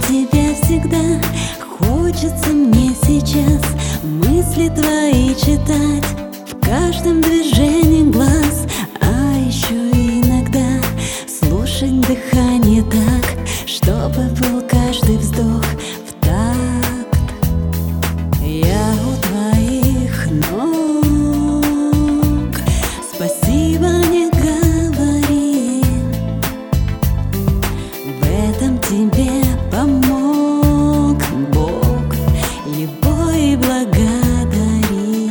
тебя всегда. Хочется мне сейчас мысли твои читать, в каждом движении глаз, а еще иногда слушать дыхание так, чтобы был каждый вздох в такт. Я у твоих ног, спасибо не говори, в этом тебе помог Бог, его и благодари.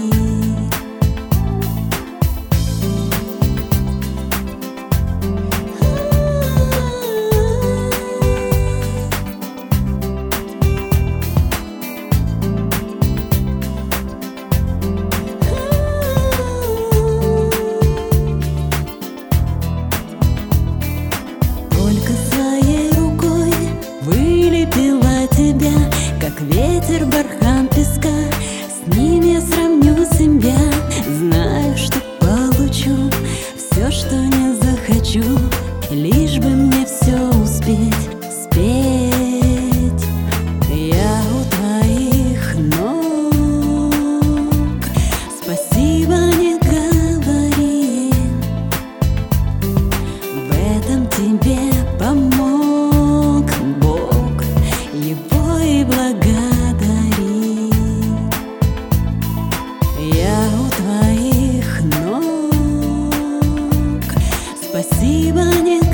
Только своей рукой вылепила тебя, как ветер бархан песка. С ним я сравню себя, знаю, что получу все, что не захочу, лишь бы мне все успеть спеть. Я у твоих ног, спасибо не говори, в этом тебе помог Бог, его и благодари. Я у твоих ног, спасибо не